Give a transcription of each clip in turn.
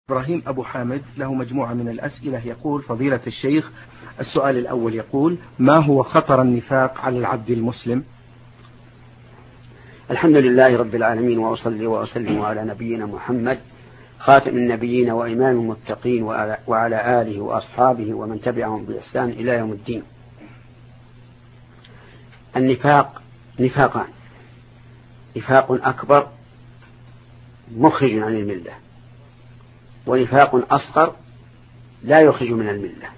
إبراهيم أبو حامد له مجموعة من الأسئلة. يقول: فضيلة الشيخ، السؤال الأول يقول: ما هو خطر النفاق على العبد المسلم؟ الحمد لله رب العالمين، وأصلي وأسلم على نبينا محمد خاتم النبيين وإمام المتقين وعلى آله وأصحابه ومن تبعهم بإحسان إلى يوم الدين. النفاق نفاقان: نفاق أكبر مخرج عن الملة، ونفاق أصغر لا يخرج من الملة.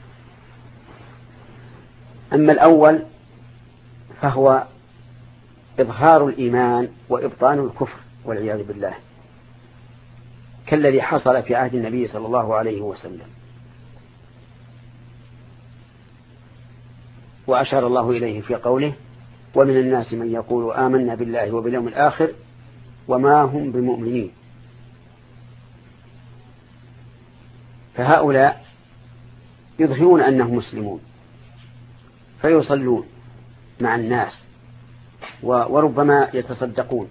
أما الأول فهو إظهار الإيمان وإبطان الكفر والعياذ بالله، كالذي حصل في عهد النبي صلى الله عليه وسلم، وأشار الله إليه في قوله: ومن الناس من يقول آمنا بالله وباليوم الآخر وما هم بمؤمنين. فهؤلاء يظهرون أنهم مسلمون فيصلون مع الناس وربما يتصدقون،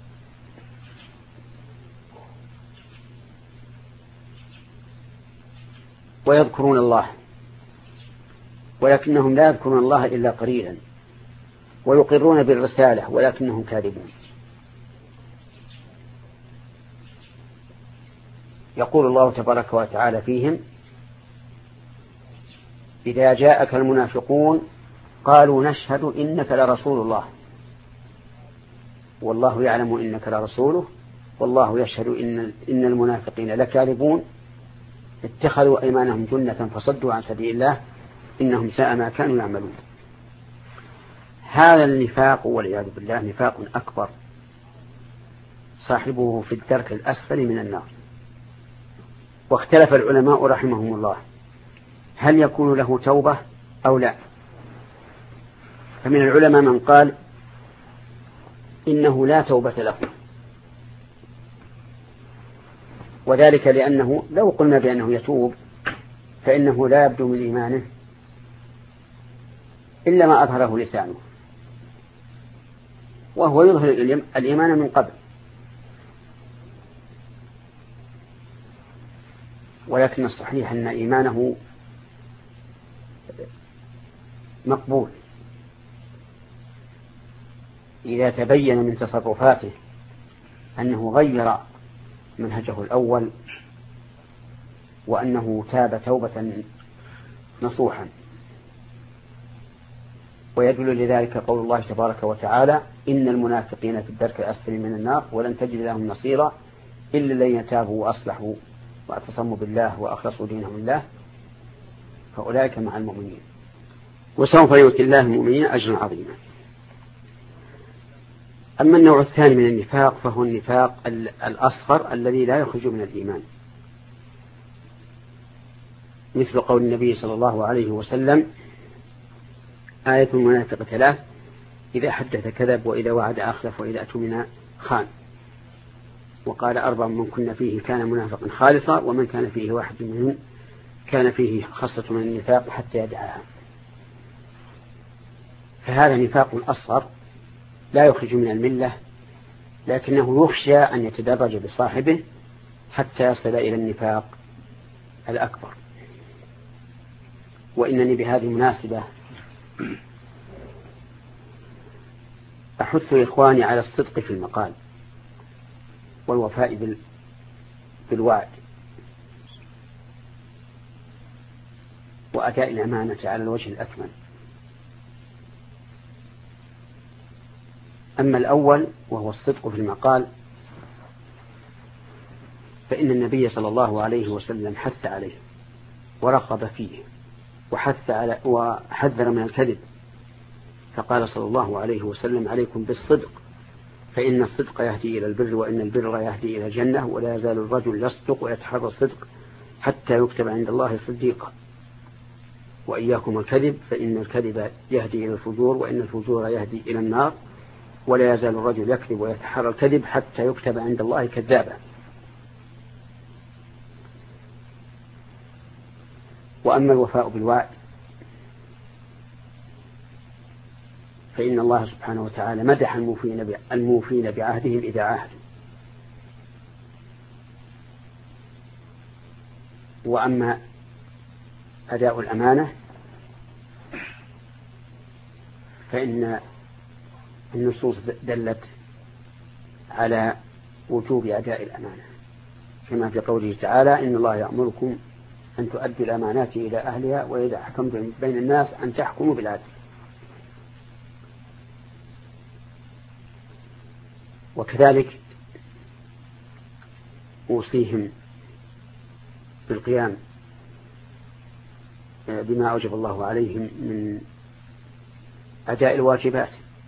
ويذكرون الله، ولكنهم لا يذكرون الله إلا قليلا، ويقرون بالرسالة ولكنهم كاذبون. يقول الله تبارك وتعالى فيهم: إذا جاءك المنافقون قالوا نشهد إنك لرسول الله والله يعلم إنك لرسوله والله يشهد إن المنافقين لكاذبون اتخذوا أيمانهم جنة فصدوا عن سبيل الله إنهم ساء ما كانوا يعملون. هذا النفاق والعياذ بالله نفاق أكبر، صاحبه في الدرك الأسفل من النار. واختلف العلماء رحمهم الله هل يكون له توبة أو لا. فمن العلماء من قال إنه لا توبة له، وذلك لأنه لو قلنا بأنه يتوب فإنه لا يبدو من إيمانه إلا ما أظهره لسانه، وهو يظهر الإيمان من قبل، ولكن الصحيح أن إيمانه مقبول إذا تبين من تصرفاته أنه غير منهجه الأول وأنه تاب توبة نصوحا. ويدل لذلك قول الله تبارك وتعالى: إن المنافقين في الدرك الأسفل من النار ولن تجد لهم نصيرا إلا الذين تابوا وأصلحوا واعتصموا بالله وأخلصوا دينهم لله فأولئك مع المؤمنين وسوف يؤتي الله المؤمنين أجرا عظيما. أما النوع الثاني من النفاق فهو النفاق الأصغر الذي لا يخرج من الإيمان، مثل قول النبي صلى الله عليه وسلم: آية المنافق 3: إذا حدث كذب وإذا وعد أخلف وإذا أؤتمن خان. وقال: 4 من كن فيه كان منافقا خالصا، ومن كان فيه واحد منهم كان فيه خاصة من النفاق حتى يدعاها. فهذا نفاق أصغر لا يخرج من الملة، لكنه يخشى أن يتدرج بصاحبه حتى يصل إلى النفاق الأكبر. وإنني بهذه المناسبة أحث إخواني على الصدق في المقال والوفاء بالوعد وأداء الأمانة على الوجه الأكمل. أما الأول وهو الصدق في المقال فإن النبي صلى الله عليه وسلم حث عليه ورغب فيه وحذر من الكذب، فقال صلى الله عليه وسلم: عليكم بالصدق فإن الصدق يهدي إلى البر وإن البر يهدي إلى الجنة ولا يزال الرجل يصدق ويتحرى الصدق حتى يكتب عند الله صديقا، وإياكم الكذب فإن الكذب يهدي إلى الفجور وإن الفجور يهدي إلى النار ولا يزال الرجل يكذب ويتحرى الكذب حتى يكتب عند الله كذابا. وأما الوفاء بالوعد فإن الله سبحانه وتعالى مدح الموفين بعهدهم إذا عاهدوا، وأما أداء الأمانة فإن النصوص دلت على وجوب أداء الأمانة، كما في قوله تعالى: إن الله يأمركم أن تؤدوا الأمانات إلى أهلها وإذا حكمتم بين الناس أن تحكموا بالعدل. وكذلك أوصيهم بالقيام بما أوجب الله عليهم من أداء الواجبات،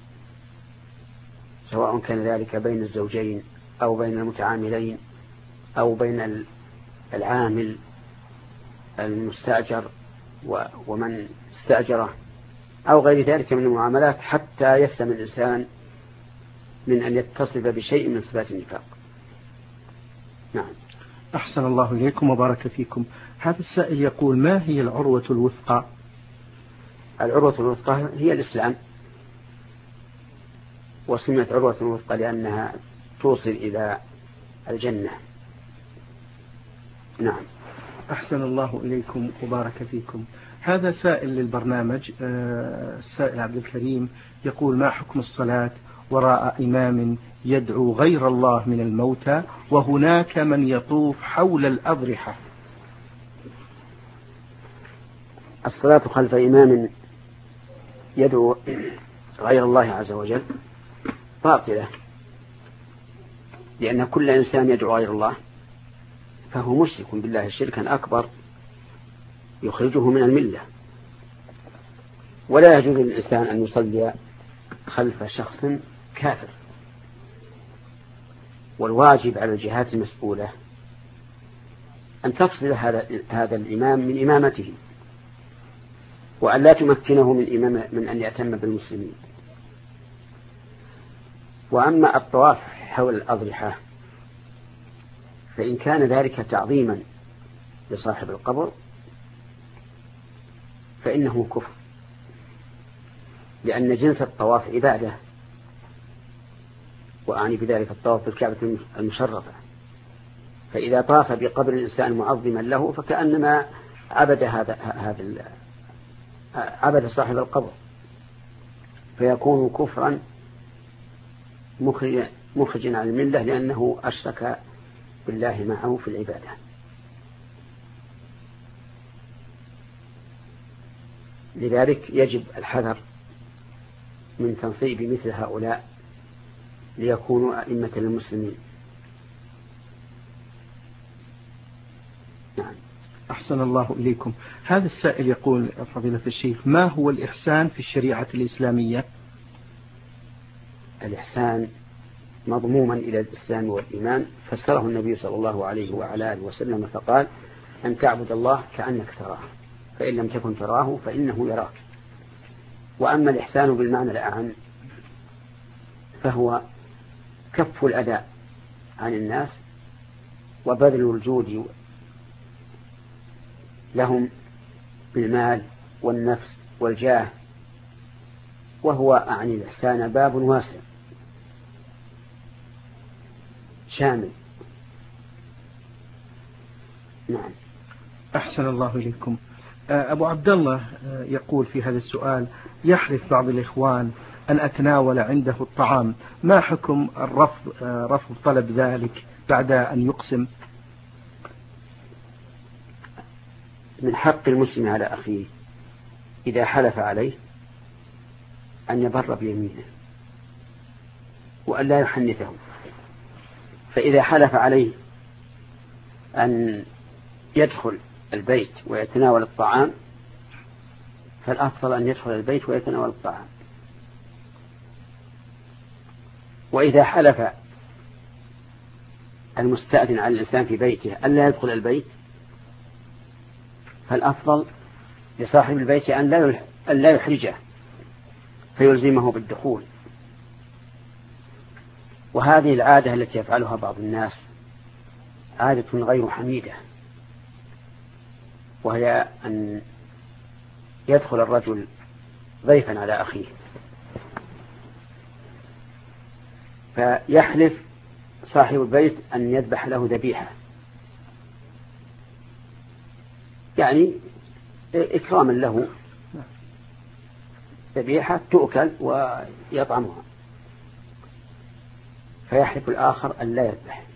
سواء كان ذلك بين الزوجين أو بين المتعاملين أو بين العامل المستأجر ومن استأجره أو غير ذلك من المعاملات، حتى يسلم الإنسان من أن يتصف بشيء من صفات النفاق. نعم. أحسن الله إليكم وبارك فيكم. هذا السائل يقول: ما هي العروة الوثقى؟ العروة الوثقى هي الإسلام، وسميت عروة الوثقى لأنها توصل إلى الجنة. نعم. أحسن الله إليكم وبارك فيكم. هذا سائل للبرنامج، السائل عبد الكريم يقول: ما حكم الصلاة وراء إمام يدعو غير الله من الموتى وهناك من يطوف حول الأضرحة؟ الصلاة خلف إمام يدعو غير الله عز وجل باطلة، لأن كل إنسان يدعو غير الله فهو مشرك بالله شركا أكبر يخرجه من الملة، ولا يجوز للإنسان أن يصلي خلف شخص كافر. والواجب على الجهات المسؤولة أن تفصل هذا الإمام من إمامته، وأن لا تمكنه من أن يأتم بالمسلمين. وأما الطواف حول الأضرحة فإن كان ذلك تعظيما لصاحب القبر فإنه كفر، لأن جنس الطواف عبادة، وأعني بذلك الطواف بالكعبة المشرفة. فإذا طاف بقبر الإنسان معظما له فكأنما عبد صاحب القبر، فيكون كفرا مخرجا عن الملة، لأنه أشرك بالله معه في العبادة. لذلك يجب الحذر من تنصيب مثل هؤلاء ليكونوا أئمة للمسلمين. نعم. أحسن الله إليكم. هذا السائل يقول: فضيلة الشيخ، ما هو الإحسان في الشريعة الإسلامية؟ الإحسان مضموما إلى الإسلام والإيمان، فسره النبي صلى الله عليه وعلى آله وسلم فقال: أن تعبد الله كأنك تراه، فإن لم تكن تراه فإنه يراك. وأما الإحسان بالمعنى الأعم فهو كف الأذى عن الناس وبذل الجود لهم بالمال والنفس والجاه، وهو أعني الإحسان باب واسع شامل. نعم. أحسن الله إليكم. أبو عبد الله يقول في هذا السؤال: يحرص بعض الإخوان أن أتناول عنده الطعام، ما حكم رفض طلب ذلك بعد أن يقسم؟ من حق المسلم على أخيه إذا حلف عليه أن يبر بيمينه وأن لا يحنثه. فإذا حلف عليه أن يدخل البيت ويتناول الطعام فالأفضل أن يدخل البيت ويتناول الطعام. وإذا حلف المستأذن على الإنسان في بيته أن لا يدخل البيت فالأفضل لصاحب البيت أن لا يحرجه فيلزمه بالدخول. وهذه العادة التي يفعلها بعض الناس عادة غير حميدة، وهي أن يدخل الرجل ضيفا على أخيه فيحلف صاحب البيت أن يذبح له ذبيحة، يعني إكراما له ذبيحة تؤكل ويطعمها، فيحلف الآخر أن لا يذبح،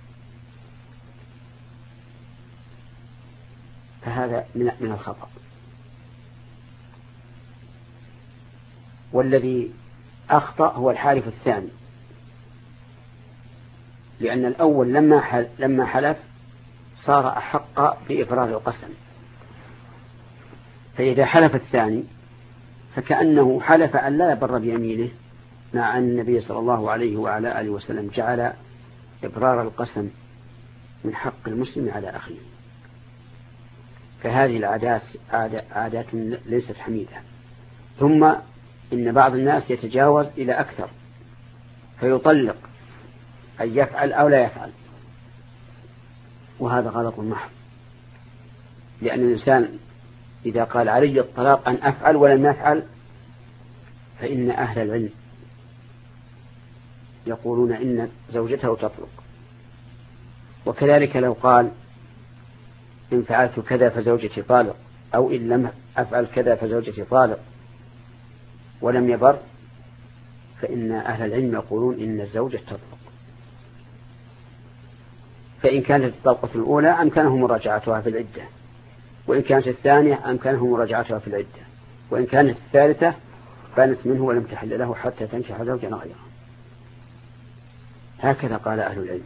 فهذا من الخطأ. والذي أخطأ هو الحالف الثاني، لأن الأول لما حلف صار أحق بإبرار القسم، فإذا حلف الثاني فكأنه حلف أن لا يبر بيمينه، مع أن النبي صلى الله عليه وعلى آله وسلم جعل إبرار القسم من حق المسلم على أخيه. فهذه العادات عادات ليست حميدة. ثم إن بعض الناس يتجاوز إلى أكثر فيطلق أن يفعل أو لا يفعل، وهذا غلط محض، لأن الإنسان إذا قال علي الطلاق أن أفعل ولم يفعل فإن أهل العلم يقولون إن زوجته تطلق. وكذلك لو قال إن فعلت كذا فزوجتي طالق، أو إن لم أفعل كذا فزوجتي طالق ولم يبر، فإن أهل العلم يقولون إن الزوجة تطلق. فإن كانت الطلقة الأولى أمكنه مراجعتها في العدة، وإن كانت الثانية أمكنه مراجعتها في العدة، وإن كانت الثالثة بانت منه ولم تحل له حتى تنكح زوجا غيره. هكذا قال أهل العلم،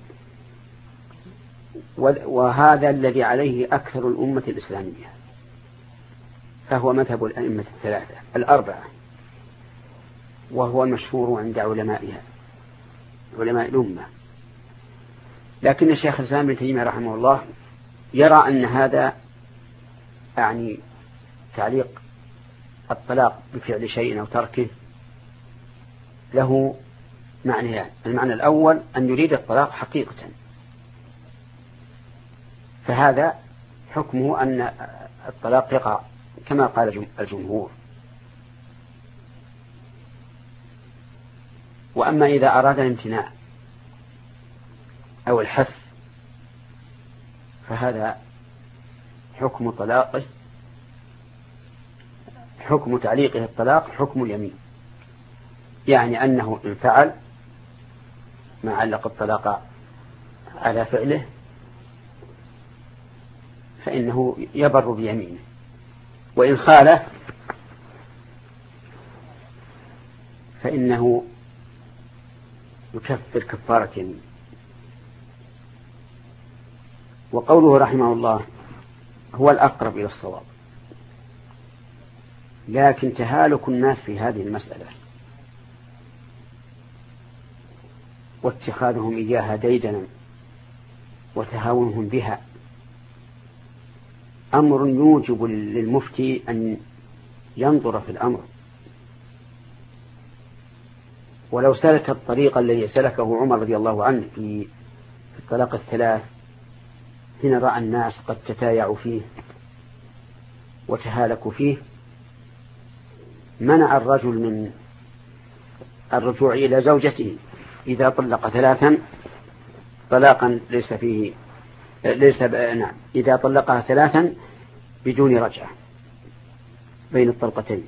وهذا الذي عليه أكثر الأمة الإسلامية، فهو مذهب الأئمة الثلاثة الأربعة، وهو المشهور عند علمائها علماء الأمة. لكن الشيخ الإسلام ابن تيمية رحمه الله يرى أن هذا يعني تعليق الطلاق بفعل شيء أو تركه له معنيان. المعنى الأول أن يريد الطلاق حقيقة، فهذا حكمه أن الطلاق يقع كما قال الجمهور. وأما إذا أراد الامتناع أو الحث فهذا حكم طلاقه، حكم تعليقه الطلاق حكم اليمين، يعني أنه إن فعل ما علق الطلاق على فعله فإنه يبر بيمينه، وإن خالف فإنه يكفر كفارة يمين. وقوله رحمه الله هو الأقرب إلى الصواب، لكن تهالك الناس في هذه المسألة واتخاذهم إياها ديدنا وتهاونهم بها أمر يوجب للمفتي أن ينظر في الأمر. ولو سلك الطريق الذي سلكه عمر رضي الله عنه في الطلاق الثلاث حين رأى الناس قد تتايعوا فيه وتهالكوا فيه، منع الرجل من الرجوع إلى زوجته إذا طلق ثلاثا طلاقا إذا طلقها ثلاثا بدون رجعة بين الطلقتين.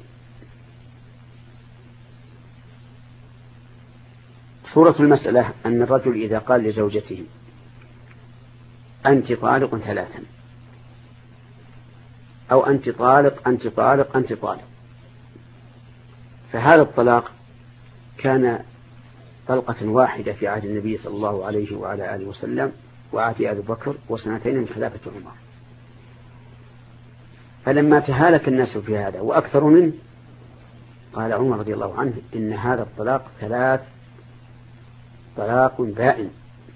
صورة المسألة أن الرجل إذا قال لزوجته أنت طالق ثلاثا، أو أنت طالق أنت طالق أنت طالق، فهذا الطلاق كان طلقة واحدة في عهد النبي صلى الله عليه وعلى آله وسلم وعهد أبي بكر وسنتين من خلافة عمر. فلما تهالك الناس في هذا وأكثر منه قال عمر رضي الله عنه إن هذا الطلاق ثلاث طلاق بائن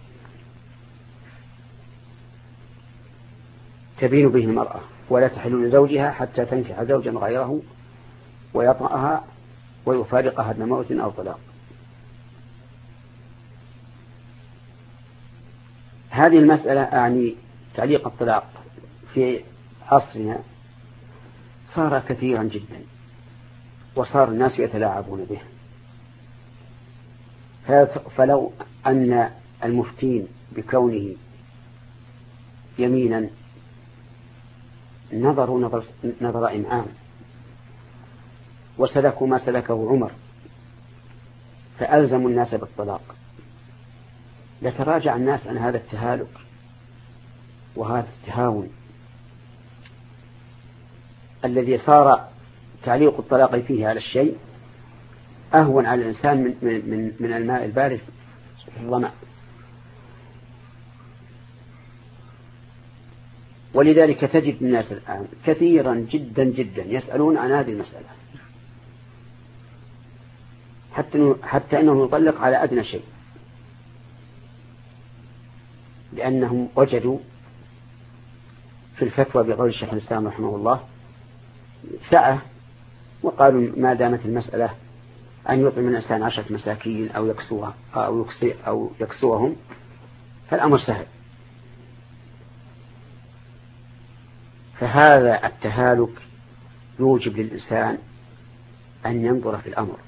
تبين به المرأة ولا تحل لزوجها حتى تنكح زوجا غيره ويطأها ويفارقها دون موت أو طلاق. هذه المسألة أعني تعليق الطلاق في عصرنا صار كثيرا جدا، وصار الناس يتلاعبون به. فلو أن المفتين بكونه يمينا نظروا نظر إمعان وسلكوا ما سلكه عمر فألزموا الناس بالطلاق، لتراجع الناس عن هذا التهالك وهذا التهاون الذي صار تعليق الطلاق فيه على الشيء أهون على الإنسان من الماء البارد في الظمأ. ولذلك تجد الناس الآن كثيرا جدا جدا يسألون عن هذه المسألة حتى أنه يطلق على أدنى شيء، لأنهم وجدوا في الفتوى بقول الشيخ الإسلام رحمه الله سعة، وقالوا ما دامت المسألة أن يطعم الإنسان 10 مساكين أو يكسوهم فالأمر سهل. فهذا التهالك يوجب للإنسان أن ينظر في الأمر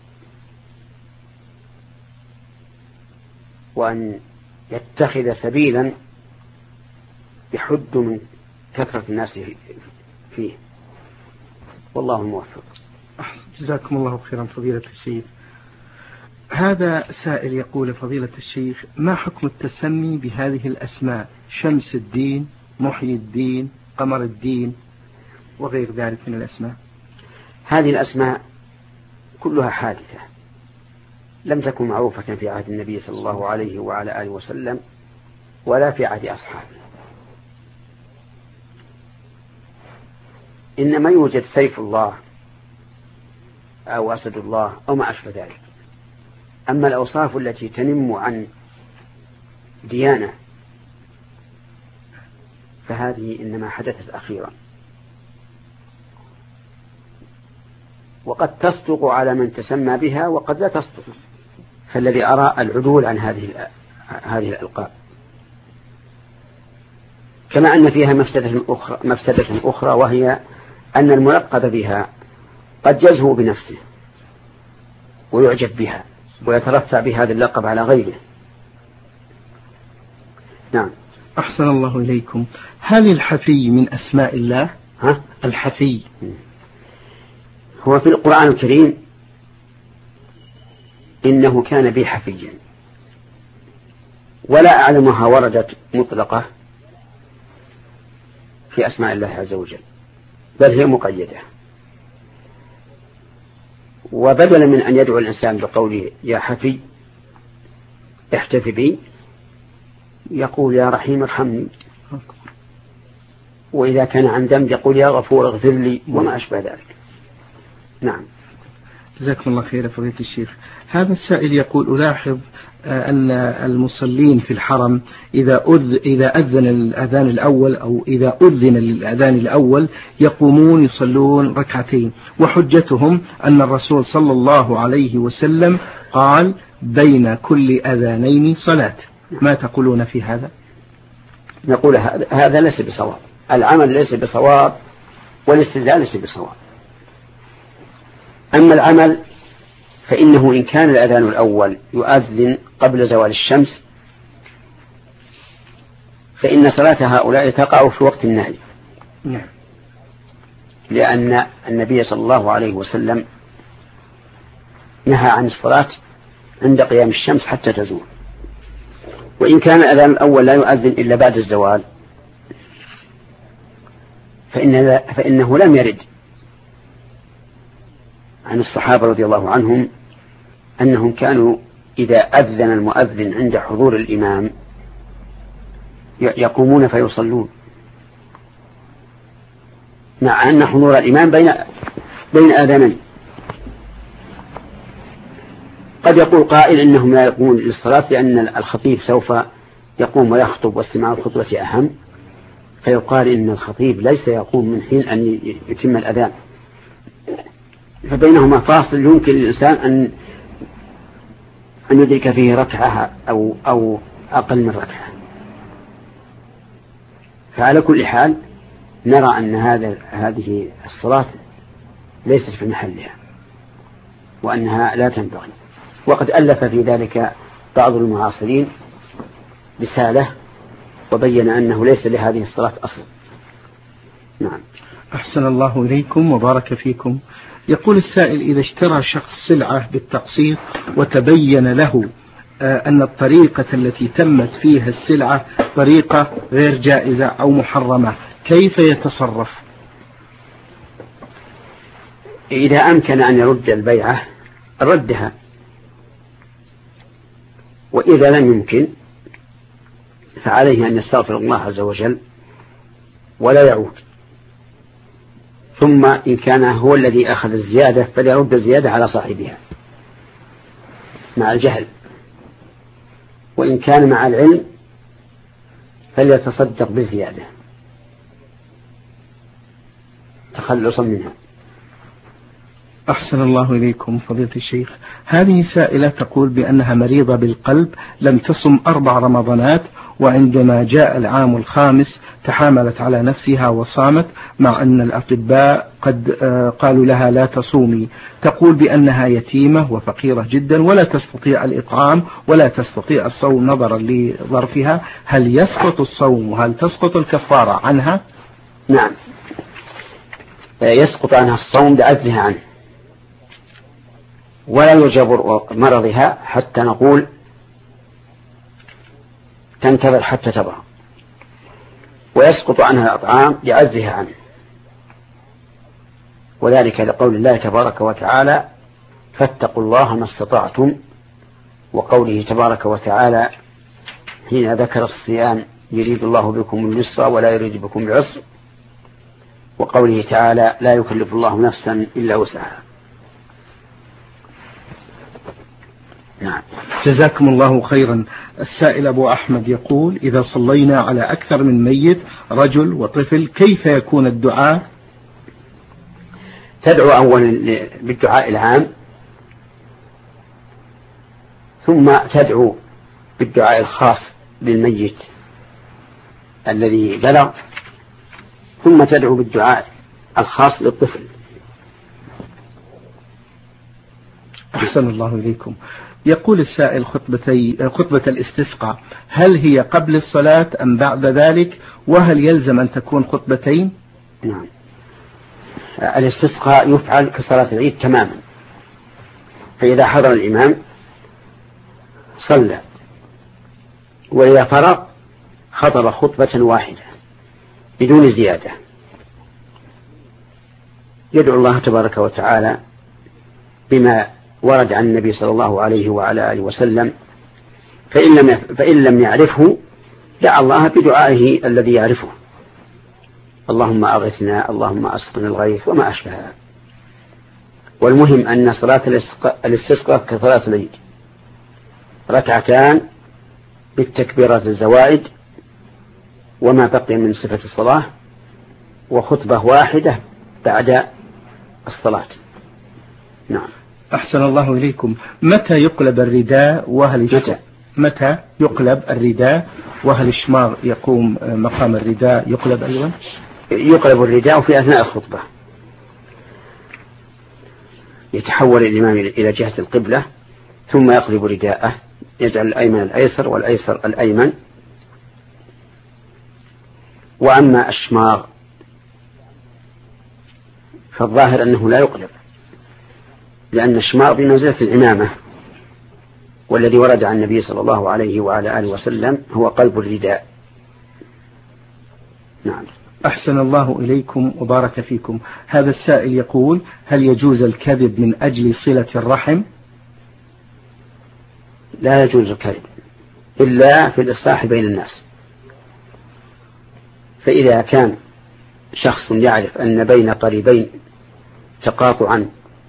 وأن يتخذ سبيلا يحد من كثرة الناس فيه، والله الموفق. جزاكم الله خيرا فضيلة الشيخ. هذا سائل يقول فضيلة الشيخ ما حكم التسمي بهذه الأسماء شمس الدين، محيي الدين، قمر الدين وغير ذلك من الأسماء؟ هذه الأسماء كلها حادثة لم تكن معروفة في عهد النبي صلى الله عليه وعلى آله وسلم ولا في عهد أصحابه، إنما يوجد سيف الله أو أسد الله أو ما أشبه ذلك. أما الأوصاف التي تنم عن ديانة فهذه إنما حدثت أخيرا، وقد تصدق على من تسمى بها وقد لا تصدق، فالذي أرى العدول عن هذه الألقاب. كما أن فيها مفسدة أخرى وهي أن الملقب بها قد يزهو بنفسه ويعجب بها ويترفع بهذا اللقب على غيره. نعم. أحسن الله إليكم. هل الحفي من أسماء الله؟ الحفي هو في القرآن الكريم إنه كان بي حفيا، ولا أعلمها وردت مطلقة في أسماء الله عز وجل، بل هي مقيدة. وبدلا من أن يدعو الإنسان بقوله يا حفي احتفي بي يقول يا رحيم ارحمني، وإذا كان عن ذنب يقول يا غفور اغفر لي وما أشبه ذلك. نعم. جزاكم الله خير فضيلة الشيخ. هذا السائل يقول ألاحظ أن المصلين في الحرم إذا أذن الأذان الأول أو إذا أذن للأذان الأول يقومون يصلون ركعتين، وحجتهم أن الرسول صلى الله عليه وسلم قال بين كل أذانين صلاة. ما تقولون في هذا؟ نقول هذا ليس بصواب، العمل ليس بصواب والاستدلال ليس بصواب. أما العمل فإنه إن كان الأذان الأول يؤذن قبل زوال الشمس فإن صلاة هؤلاء تقع في وقت النهي، لأن النبي صلى الله عليه وسلم نهى عن الصلاة عند قيام الشمس حتى تزول. وإن كان الأذان الأول لا يؤذن إلا بعد الزوال فإنه لم يرد عن الصحابة رضي الله عنهم أنهم كانوا إذا أذن المؤذن عند حضور الإمام يقومون فيصلون، مع أن حضور الإمام بين آذانين. قد يقول قائل إنهم لا يقومون للصلاة لأن الخطيب سوف يقوم ويخطب واستماع الخطبة أهم، فيقال إن الخطيب ليس يقوم من حين أن يتم الأذان، فبينهما فاصل يمكن للإنسان أن يدرك فيه ركعة أو أقل من ركعة. فعلى كل حال نرى أن هذه الصلاة ليست في محلها وأنها لا تنبغي. وقد ألف في ذلك بعض المعاصرين رسالة وبين أنه ليس لهذه الصلاة أصل. نعم. أحسن الله إليكم وبارك فيكم. يقول السائل: إذا اشترى شخص سلعة بالتقسيط وتبين له أن الطريقة التي تمت فيها السلعة طريقة غير جائزة أو محرمة، كيف يتصرف؟ إذا أمكن أن يرد البيعة ردها، وإذا لم يمكن فعليه أن يستغفر الله عز وجل ولا يعود، ثم إن كان هو الذي أخذ الزيادة فليرد الزيادة على صاحبها مع الجهل، وإن كان مع العلم فليتصدق بالزيادة تخلصا منها. أحسن الله إليكم فضيلة الشيخ. هذه سائلة تقول بأنها مريضة بالقلب، لم تصم 4 رمضانات، وعندما جاء العام الخامس تحاملت على نفسها وصامت، مع أن الأطباء قد قالوا لها لا تصومي. تقول بأنها يتيمة وفقيرة جدا ولا تستطيع الإطعام ولا تستطيع الصوم نظرا لظرفها، هل يسقط الصوم وهل تسقط الكفارة عنها؟ نعم، يسقط عنها الصوم بعجزها عنه، ولا يجبر مرضها حتى نقول تنتظر حتى تبرأ، ويسقط عنها الأطعام لعجزها عنه، وذلك لقول الله تبارك وتعالى: فاتقوا الله ما استطعتم، وقوله تبارك وتعالى حين ذكر الصيام: يريد الله بكم اليسر ولا يريد بكم العسر، وقوله تعالى: لا يكلف الله نفسا إلا وسعها. نعم. جزاكم الله خيرا. السائل أبو أحمد يقول: إذا صلينا على أكثر من ميت رجل وطفل كيف يكون الدعاء؟ تدعو أولا بالدعاء العام، ثم تدعو بالدعاء الخاص للميت الذي بلغ، ثم تدعو بالدعاء الخاص للطفل. أحسن الله إليكم. يقول السائل: خطبة الاستسقاء هل هي قبل الصلاة أم بعد ذلك، وهل يلزم أن تكون خطبتين؟ نعم، الاستسقاء يفعل كصلاة العيد تماما، فإذا حضر الإمام صلى، وإذا فرغ خطب خطبة واحدة بدون زيادة، يدعو الله تبارك وتعالى بما ورد عن النبي صلى الله عليه وعلى آله وسلم، فإن لم يعرفه دعا الله بدعائه الذي يعرفه: اللهم أغثنا، اللهم أسقنا الغيث، وما أشبهها. والمهم أن صلاة الاستسقاء كصلاة العيد، ركعتان بالتكبيرات الزوائد وما بقي من صفة الصلاة، وخطبة واحدة بعد الصلاة. نعم. أحسن الله إليكم. متى يقلب الرداء متى يقلب الرداء، وهل الشماغ يقوم مقام الرداء يقلب أيضا؟ يقلب الرداء في أثناء الخطبة، يتحول الإمام إلى جهة القبلة ثم يقلب رداءه، يجعل الأيمن الأيسر والأيسر الأيمن. وأما الشماغ فالظاهر أنه لا يقلب، لأن الشماغ بمنزلة الإمامة، والذي ورد عن النبي صلى الله عليه وعلى آله وسلم هو قلب الرداء. نعم. أحسن الله إليكم وبارك فيكم. هذا السائل يقول: هل يجوز الكذب من أجل صلة الرحم؟ لا يجوز الكذب إلا في الإصلاح بين الناس، فإذا كان شخص يعرف أن بين قريبين تقاطعا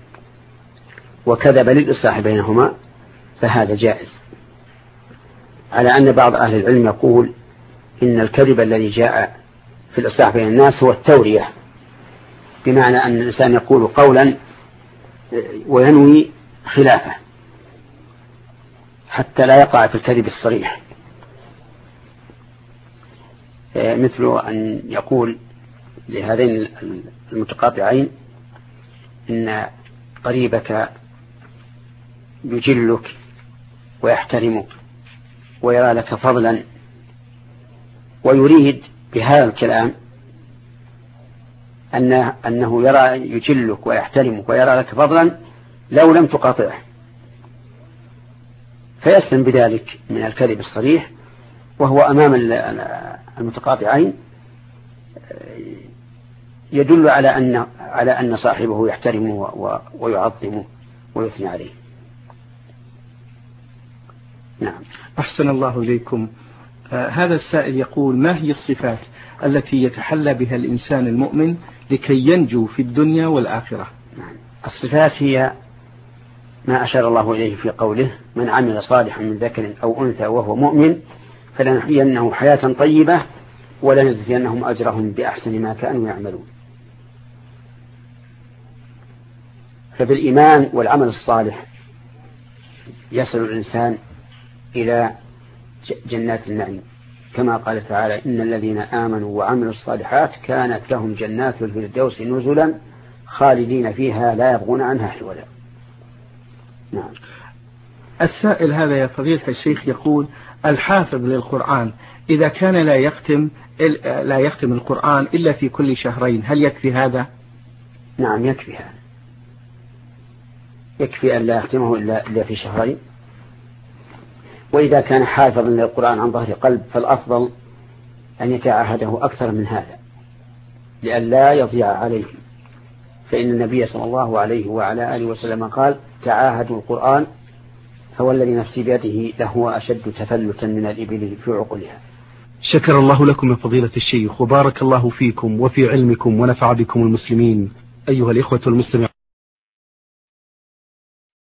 وكذب للإصلاح بينهما فهذا جائز، على أن بعض أهل العلم يقول إن الكذب الذي جاء في الإصلاح بين الناس هو التورية، بمعنى أن الإنسان يقول قولا وينوي خلافه حتى لا يقع في الكذب الصريح، مثل أن يقول لهذين المتقاطعين إن قريبك يجلك ويحترمك ويرى لك فضلا، ويريد بهذا الكلام أنه يرى يجلك ويحترمك ويرى لك فضلا لو لم تقاطعه، فيسلم بذلك من الكذب الصريح، وهو أمام المتقاطعين يدل على أن صاحبه يحترمه ويعظمه ويثني عليه. نعم. أحسن الله إليكم. هذا السائل يقول: ما هي الصفات التي يتحلى بها الإنسان المؤمن لكي ينجو في الدنيا والآخرة؟ نعم. الصفات هي ما أشار الله إليه في قوله: من عمل صالحا من ذكر أو أنثى وهو مؤمن فلنحيينه حياة طيبة ولنجزينهم أجرهم بأحسن ما كانوا يعملون. فبالإيمان والعمل الصالح يصل الإنسان إلى جنات النعيم، كما قال تعالى: إن الذين آمنوا وعملوا الصالحات كانت لهم جنات الفردوس نزلا خالدين فيها لا يبغون عنها حولا. نعم. السائل هذا يا فضيلة الشيخ يقول: الحافظ للقرآن إذا كان لا يختم القرآن إلا في كل شهرين، هل يكفي هذا؟ نعم يكفي هذا، يكفي أن لا يختمه إلا في شهرين. وإذا كان حافظا للقرآن عن ظهر قلب فالأفضل أن يتعاهده أكثر من هذا لئلا يضيع عليه، فإن النبي صلى الله عليه وعلى آله وسلم قال: تعاهدوا القرآن فوالذي نفسي بيده لهو أشد تفلتا من الإبل في عقلها. شكر الله لكم يا فضيلة الشيخ، وبارك الله فيكم وفي علمكم ونفع بكم المسلمين. أيها الإخوة المسلمين.